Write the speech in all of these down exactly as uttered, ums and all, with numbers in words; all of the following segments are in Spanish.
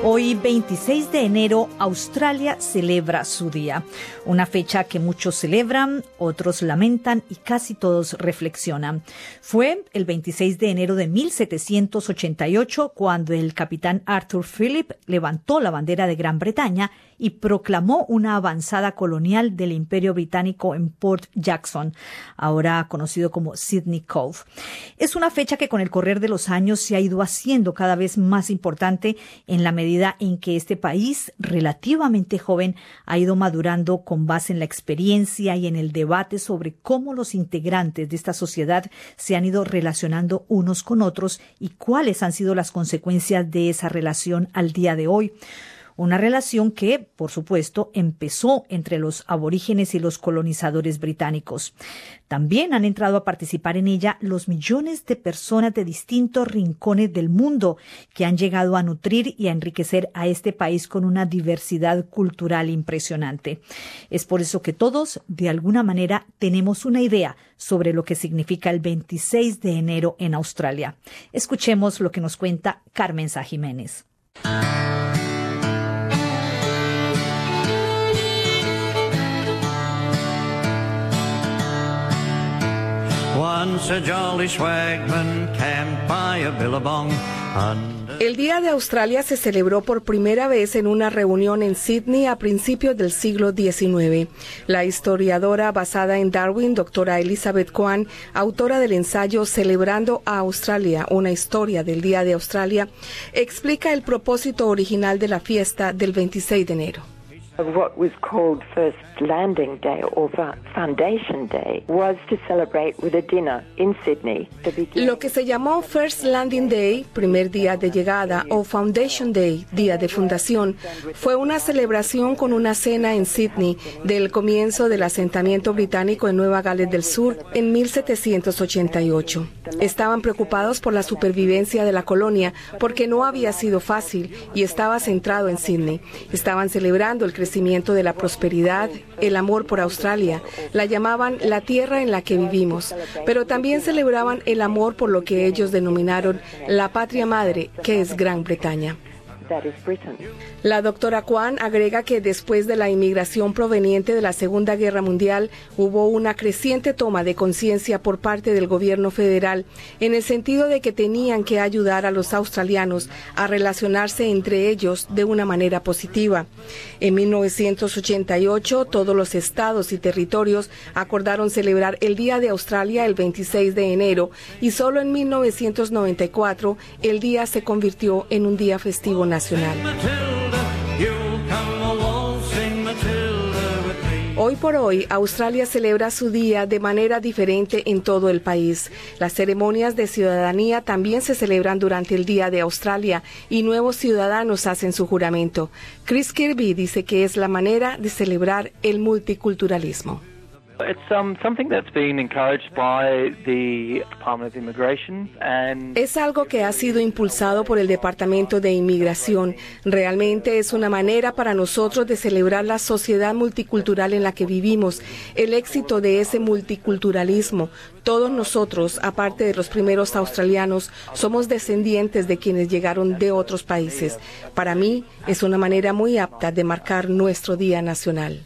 Hoy, veintiséis de enero, Australia celebra su día. Una fecha que muchos celebran, otros lamentan y casi todos reflexionan. Fue el veintiséis de enero de mil setecientos ochenta y ocho cuando el capitán Arthur Phillip levantó la bandera de Gran Bretaña y proclamó una avanzada colonial del Imperio Británico en Port Jackson, ahora conocido como Sydney Cove. Es una fecha que con el correr de los años se ha ido haciendo cada vez más importante en la medida en que este país, relativamente joven, ha ido madurando con base en la experiencia y en el debate sobre cómo los integrantes de esta sociedad se han ido relacionando unos con otros y cuáles han sido las consecuencias de esa relación al día de hoy. Una relación que, por supuesto, empezó entre los aborígenes y los colonizadores británicos. También han entrado a participar en ella los millones de personas de distintos rincones del mundo que han llegado a nutrir y a enriquecer a este país con una diversidad cultural impresionante. Es por eso que todos, de alguna manera, tenemos una idea sobre lo que significa el veintiséis de enero en Australia. Escuchemos lo que nos cuenta Carmen Sá Jiménez. El Día de Australia se celebró por primera vez en una reunión en Sydney a principios del siglo diecinueve. La historiadora basada en Darwin, doctora Elizabeth Kwan, autora del ensayo Celebrando a Australia, una historia del Día de Australia, explica el propósito original de la fiesta del veintiséis de enero. What was called First Landing Day or Foundation Day was to celebrate with a dinner in Sydney. Lo que se llamó First Landing Day, primer día de llegada, o Foundation Day, día de fundación, fue una celebración con una cena en Sydney del comienzo del asentamiento británico en Nueva Gales del Sur en mil setecientos ochenta y ocho. Estaban preocupados por la supervivencia de la colonia porque no había sido fácil y estaba centrado en Sydney. Estaban celebrando el crecimiento de la prosperidad, el amor por Australia. La llamaban la tierra en la que vivimos, pero también celebraban el amor por lo que ellos denominaron la patria madre, que es Gran Bretaña. La doctora Kwan agrega que después de la inmigración proveniente de la Segunda Guerra Mundial hubo una creciente toma de conciencia por parte del gobierno federal en el sentido de que tenían que ayudar a los australianos a relacionarse entre ellos de una manera positiva. En mil novecientos ochenta y ocho todos los estados y territorios acordaron celebrar el Día de Australia el veintiséis de enero y solo en mil novecientos noventa y cuatro el día se convirtió en un día festivo nacional. Hoy por hoy, Australia celebra su día de manera diferente en todo el país. Las ceremonias de ciudadanía también se celebran durante el Día de Australia y nuevos ciudadanos hacen su juramento. Chris Kirby dice que es la manera de celebrar el multiculturalismo. It's um, something that's been encouraged by the Department of Immigration and Es algo que ha sido impulsado por el Departamento de Inmigración. Realmente es una manera para nosotros de celebrar la sociedad multicultural en la que vivimos, el éxito de ese multiculturalismo. Todos nosotros, aparte de los primeros australianos, somos descendientes de quienes llegaron de otros países. Para mí, es una manera muy apta de marcar nuestro Día Nacional.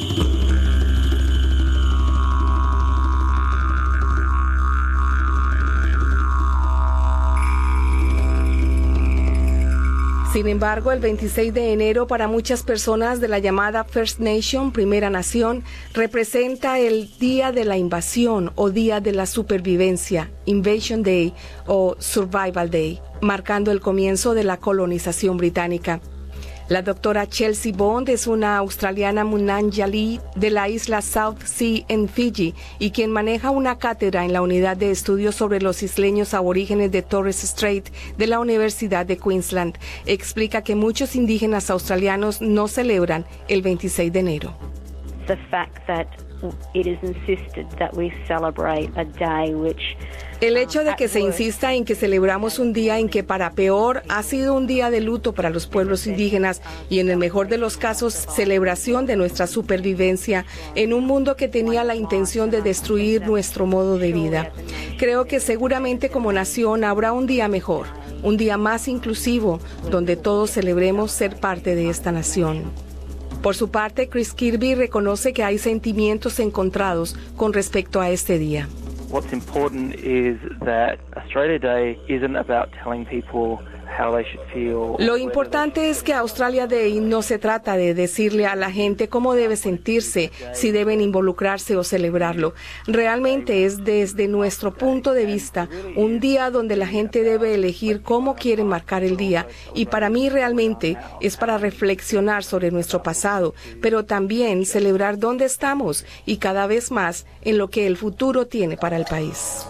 Sin embargo, el veintiséis de enero para muchas personas de la llamada First Nation, Primera Nación, representa el Día de la Invasión o Día de la Supervivencia, Invasion Day o Survival Day, marcando el comienzo de la colonización británica. La doctora Chelsea Bond es una australiana Munanjali de la isla South Sea en Fiji y quien maneja una cátedra en la unidad de estudios sobre los isleños aborígenes de Torres Strait de la Universidad de Queensland. Explica que muchos indígenas australianos no celebran el veintiséis de enero. The fact that it is insisted that we celebrate a day which El hecho de que se insista en que celebramos un día en que para peor ha sido un día de luto para los pueblos indígenas y en el mejor de los casos celebración de nuestra supervivencia en un mundo que tenía la intención de destruir nuestro modo de vida. Creo que seguramente como nación habrá un día mejor, un día más inclusivo, donde todos celebremos ser parte de esta nación. Por su parte, Chris Kirby reconoce que hay sentimientos encontrados con respecto a este día. What's important is that Australia Day isn't about telling people how they should feel. Lo importante es que Australia Day no se trata de decirle a la gente cómo debe sentirse, si deben involucrarse o celebrarlo. Realmente es desde nuestro punto de vista un día donde la gente debe elegir cómo quiere marcar el día. Y para mí realmente es para reflexionar sobre nuestro pasado, pero también celebrar dónde estamos y cada vez más en lo que el futuro tiene para el país.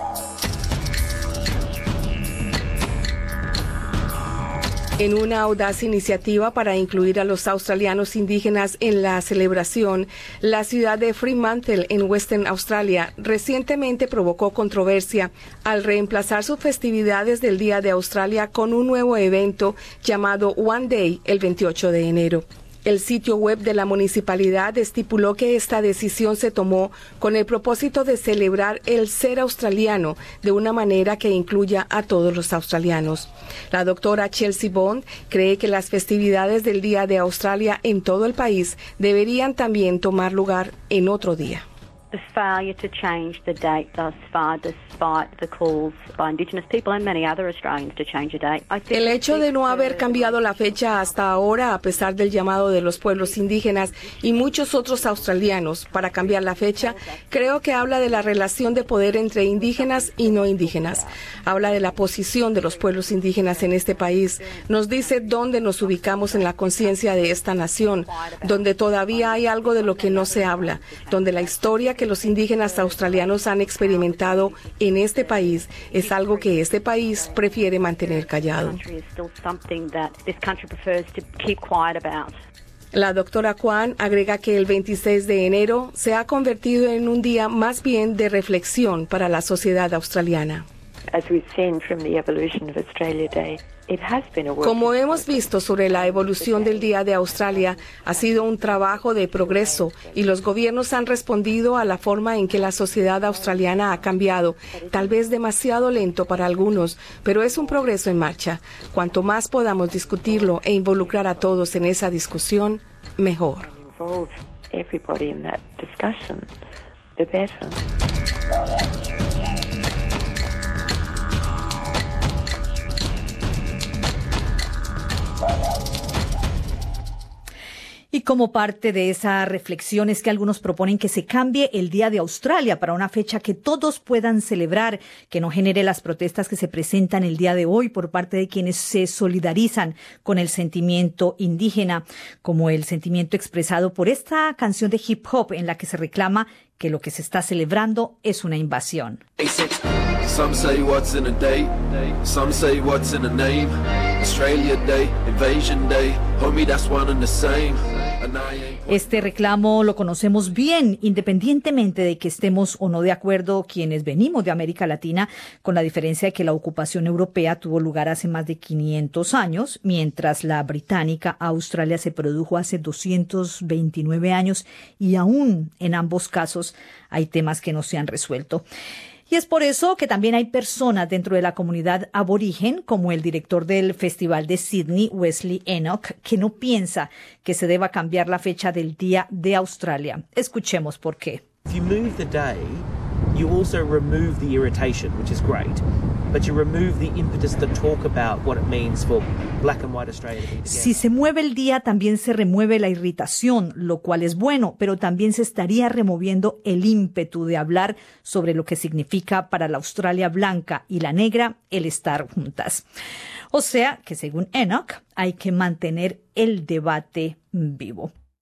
En una audaz iniciativa para incluir a los australianos indígenas en la celebración, la ciudad de Fremantle, en Western Australia, recientemente provocó controversia al reemplazar sus festividades del Día de Australia con un nuevo evento llamado One Day el veintiocho de enero. El sitio web de la municipalidad estipuló que esta decisión se tomó con el propósito de celebrar el ser australiano de una manera que incluya a todos los australianos. La doctora Chelsea Bond cree que las festividades del Día de Australia en todo el país deberían también tomar lugar en otro día. The failure to change the date thus far, despite the calls by Indigenous people and many other Australians to change the date. El hecho de no haber cambiado la fecha hasta ahora, a pesar del llamado de los pueblos indígenas y muchos otros australianos para cambiar la fecha, creo que habla de la relación de poder entre indígenas y no indígenas. Habla de la posición de los pueblos indígenas en este país. Nos dice dónde nos ubicamos en la conciencia de esta nación, donde todavía hay algo de lo que no se habla, donde la historia que los indígenas australianos han experimentado en este país es algo que este país prefiere mantener callado. La doctora Kwan agrega que el veintiséis de enero se ha convertido en un día más bien de reflexión para la sociedad australiana. Como hemos visto sobre la evolución del Día de Australia, ha sido un trabajo de progreso y los gobiernos han respondido a la forma en que la sociedad australiana ha cambiado, tal vez demasiado lento para algunos, pero es un progreso en marcha. Cuanto más podamos discutirlo e involucrar a todos en esa discusión, mejor. Y como parte de esa reflexión es que algunos proponen que se cambie el Día de Australia para una fecha que todos puedan celebrar, que no genere las protestas que se presentan el día de hoy por parte de quienes se solidarizan con el sentimiento indígena, como el sentimiento expresado por esta canción de hip hop en la que se reclama que lo que se está celebrando es una invasión. Some say what's in a date, some say what's in a name. Australia Day, Invasion Day, homie, that's one and the same. Este reclamo lo conocemos bien, independientemente de que estemos o no de acuerdo quienes venimos de América Latina, con la diferencia de que la ocupación europea tuvo lugar hace más de quinientos años, mientras la británica a Australia se produjo hace doscientos veintinueve años, y aún en ambos casos hay temas que no se han resuelto. Y es por eso que también hay personas dentro de la comunidad aborigen, como el director del Festival de Sydney, Wesley Enoch, que no piensa que se deba cambiar la fecha del Día de Australia. Escuchemos por qué. If you move the day, you also remove the irritation, which is great, but you remove the impetus to talk about what it means for black and white Australia to be together. Si se mueve el día, también se remueve la irritación, lo cual es bueno, pero también se estaría removiendo el ímpetu de hablar sobre lo que significa para la Australia blanca y la negra el estar juntas. O sea que, según Enoch, hay que mantener el debate vivo.